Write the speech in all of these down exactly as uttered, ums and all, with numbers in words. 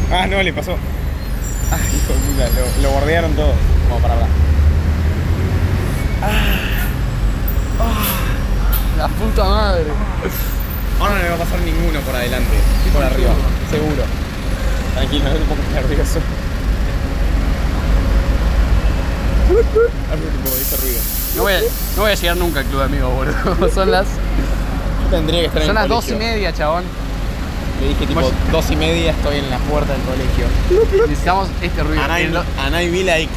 Ah, no, le pasó. Ah, hijo de puta, lo, lo bordearon todo. Como para hablar. Ah. Oh, la puta madre. Ahora no le va a pasar ninguno por adelante. Por arriba, seguro. Tranquilo, no te pongas nervioso. Algo tipo de ese ruido. No voy, a, no voy a llegar nunca al club de amigos, boludo. Son las. Yo tendría que estar Son en el las dos y colegio. media, chabón. Le dije tipo Vos- dos y media, estoy en la puerta del colegio. Necesitamos este ruido. And I, El- and I be like.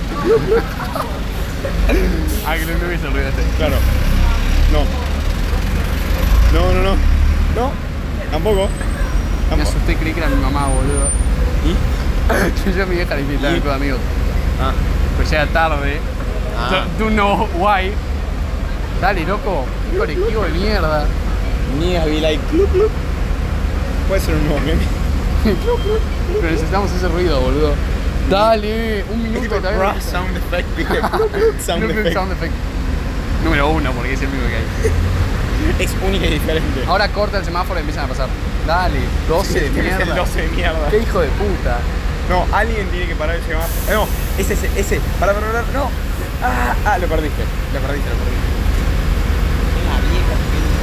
Ah, que no me el ruido este. Claro. No. No, no, no. No. Tampoco. Me Tampoco. asusté, creí que era mi mamá, boludo. ¿Y? Yo a mi vieja le invité al ¿Y? club de amigos. Ah. Pues llega tarde. Ah. Do know why. Dale, loco. Qué colectivo de mierda. Niggas be like. Clup, clup. Puede ser un nuevo meme. Pero necesitamos ese ruido, boludo. Dale, un minuto Tipo también. raw sound effect, ¿viste? Sound Club, club, effect. sound effect. Número uno, porque es el mismo que hay. Es única y diferente. Ahora corta el semáforo y empiezan a pasar. Dale, doce de Es el mierda. doce de mierda. Qué hijo de puta. No, alguien tiene que parar el semáforo. Eh, no, ese, ese, ese. Para, para, para. No. Ah, ah, lo perdiste. Lo perdiste, lo perdiste. Es la vieja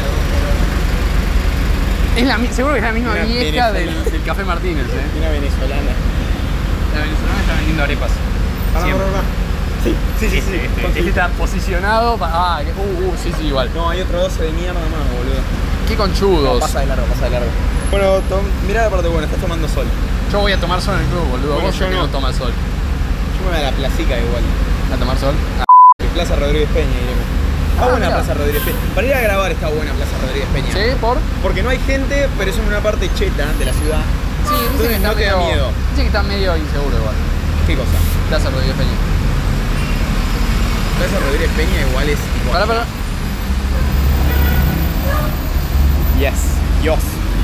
Es la, mi- seguro que es la misma Una vieja del, venezolana. del Café Martínez, eh. Una venezolana. La venezolana está vendiendo arepas. Para, Siempre. para, para. Sí, sí, sí, sí. Este, Conseguí. este está posicionado para. Ah, que- uh, uh, sí, sí, igual. No, hay otro doce de mierda más, boludo. Qué No, conchudos. pasa de largo, pasa de largo. Bueno, tom, mirá la parte buena, estás tomando sol. Yo voy a tomar sol en el club, boludo. Bueno, Vos yo que no. no tomas sol. Yo me voy a la placica igual. ¿A tomar sol? Ah, Plaza Rodríguez Peña, iremos. Está Ah, buena mirá. Plaza Rodríguez Peña. Para ir a grabar está buena Plaza Rodríguez Peña. ¿sí? ¿Por? Porque no hay gente, pero es en una parte cheta de la ciudad. Sí, dice Entonces que está no te da medio. miedo. Dice que está medio inseguro igual. ¿Qué cosa? Plaza Rodríguez Peña. Plaza Rodríguez Peña igual es tipo. Pará, pará. Yes. Dios.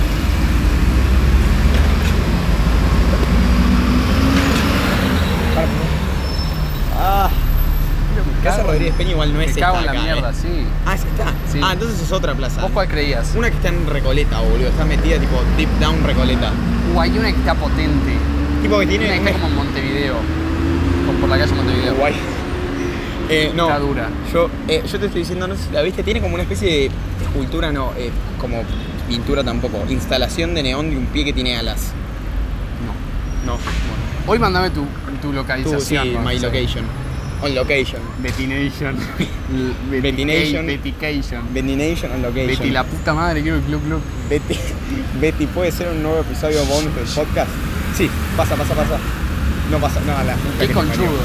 Ah. Plaza Rodríguez Peña igual no es Me esta cago en la acá, mierda, eh. sí. Ah, ¿es esta? Sí. Ah, entonces es otra plaza. ¿Vos cuál creías? Una que está en Recoleta, boludo. Está metida tipo deep down Recoleta. Uh, hay una que está potente. Tipo que Una tiene. que está como en Montevideo. Como por la calle Montevideo. Guay. Eh, no, Está dura. Yo, eh, yo te estoy diciendo, no sé si la viste, tiene como una especie de escultura, no, eh, como pintura tampoco. Instalación de neón de un pie que tiene alas. No. No, bueno. Hoy mandame tu, tu Tú, localización. sí, ¿no? my Sí. location. On location. Betination. Betination. Betication. Vendination on location. Betty la puta madre, quiero el club club. Betty, Betty, ¿puede ser un nuevo episodio bonus del podcast? Sí, pasa, pasa, pasa. No pasa, no, la puta Qué que te parió. conchudo.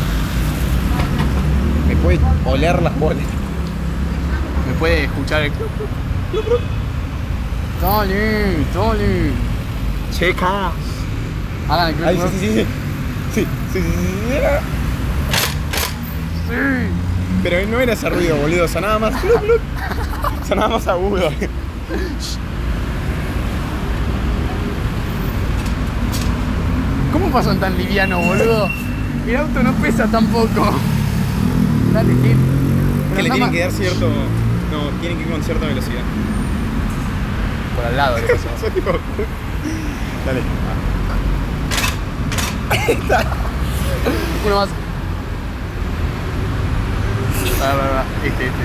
Me puede oler las bolas. Me puede escuchar el club club. Dale, dale. Checas. Hagan el club Ay, club. sí, sí, sí. Sí, sí, sí, sí, sí. Sí. Pero no era ese ruido, boludo, sonaba más. Clup, clup. Sonaba más agudo. ¿Cómo pasan tan liviano, boludo? El auto no pesa tampoco. Dale, Gil. Que Pero le anda tienen más- que dar cierto. No, tienen que ir con cierta velocidad. Por al lado le pasó. Soy tipo. Dale. Uno más. Va, va, va. Este, este.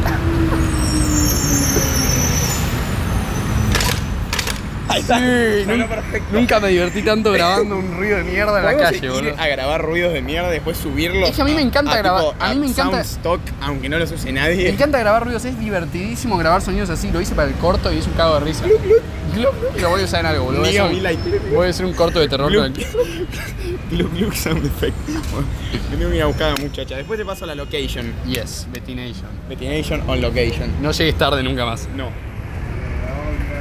Ahí está. Sí, Sonó nunca, perfecto. nunca me divertí tanto grabando un ruido de mierda en la ¿Podemos calle, ir boludo. a grabar ruidos de mierda y después subirlos? Es que a mí me encanta grabar- tipo, a mí me encanta- Soundstock, aunque no los use nadie. Me encanta grabar ruidos, es divertidísimo grabar sonidos así. Lo hice para el corto y es un cago de risa. Lo voy a usar en algo, boludo. Nigga Voy a be hacer like. un- Voy a hacer un corto de terror con Gluk, el... gluk, gluk sound effect. Bueno, me tengo que ir a buscar a la muchacha. Después te paso la location. Yes, Betination. Betination on location. No llegues tarde nunca más. No.